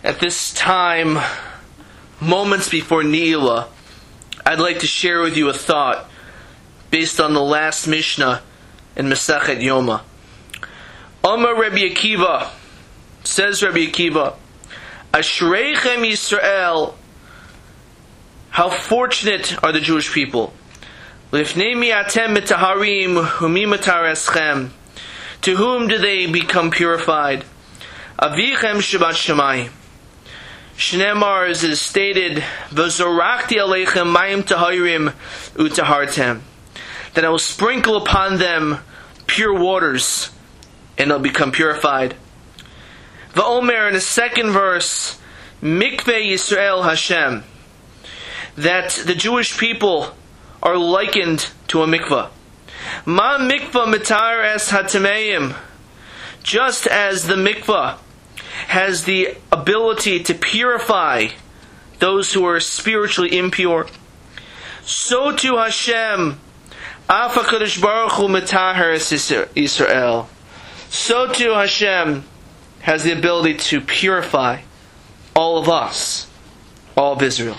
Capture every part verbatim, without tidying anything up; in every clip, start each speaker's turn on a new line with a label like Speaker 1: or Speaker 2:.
Speaker 1: At this time, moments before Ne'ilah, I'd like to share with you a thought based on the last Mishnah in Masechet Yoma. Amar Rabbi Akiva, says Rabbi Akiva, Ashreichem Yisrael, how fortunate are the Jewish people. Lifnei mi'atem mitaharim humi matareschem. To whom do they become purified? Avichem Shabbat Shemayim. Shneimar, as it is stated, V'zorakti aleichem mayim taharim utahartem. That I will sprinkle upon them pure waters, and they'll become purified. V'omer, in the second verse, Mikveh Yisrael Hashem, that the Jewish people are likened to a mikvah. Ma mikvah mitar es hatameim. Just as the mikvah has the ability to purify those who are spiritually impure, so too Hashem, af HaKadosh Baruch Hu mitaher es Yisrael. So too Hashem has the ability to purify all of us, all of Israel.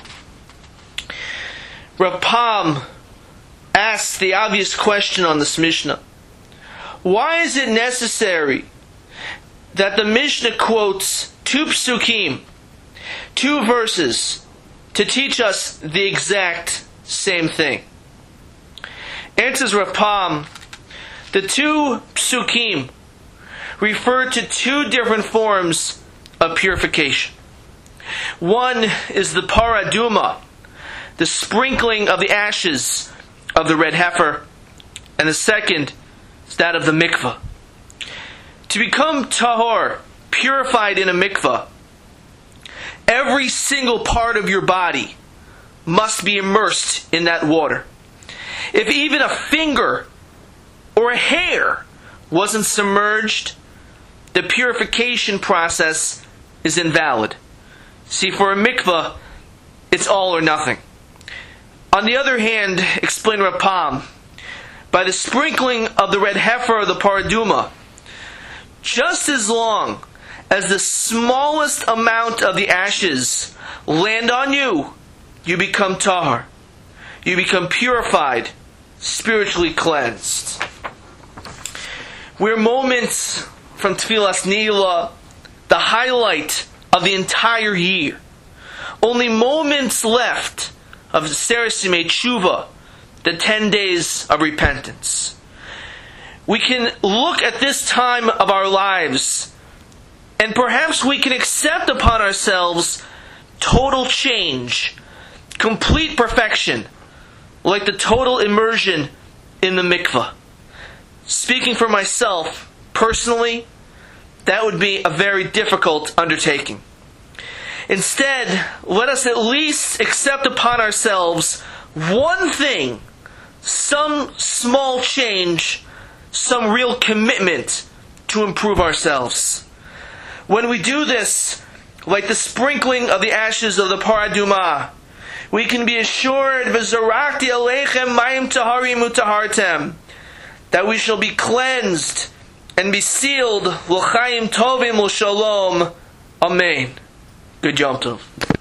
Speaker 1: Rav Pam asks the obvious question on this Mishnah. Why is it necessary that the Mishnah quotes two psukim, two verses, to teach us the exact same thing? Answers Rav Pam, the two psukim refer to two different forms of purification. One is the paraduma, the sprinkling of the ashes of the red heifer, and the second is that of the mikvah. To become tahor, purified in a mikvah, every single part of your body must be immersed in that water. If even a finger or a hair wasn't submerged, the purification process is invalid. See, for a mikvah, it's all or nothing. On the other hand, explain Rav Pam, by the sprinkling of the red heifer or the paraduma, just as long as the smallest amount of the ashes land on you, you become tahor. You become purified, spiritually cleansed. We're moments from Tfilas Ne'ilah, the highlight of the entire year. Only moments left of Seres Yimei Tshuva, the ten days of repentance. We can look at this time of our lives, and perhaps we can accept upon ourselves total change, complete perfection, like the total immersion in the mikvah. Speaking for myself, personally, that would be a very difficult undertaking. Instead, let us at least accept upon ourselves one thing, some small change, some real commitment to improve ourselves. When we do this, like the sprinkling of the ashes of the paraduma, we can be assured, V'zorakti aleichem mayim taharim utahartem, that we shall be cleansed and be sealed l'chaim tovim l'shalom. Amen. Good Yom Tov.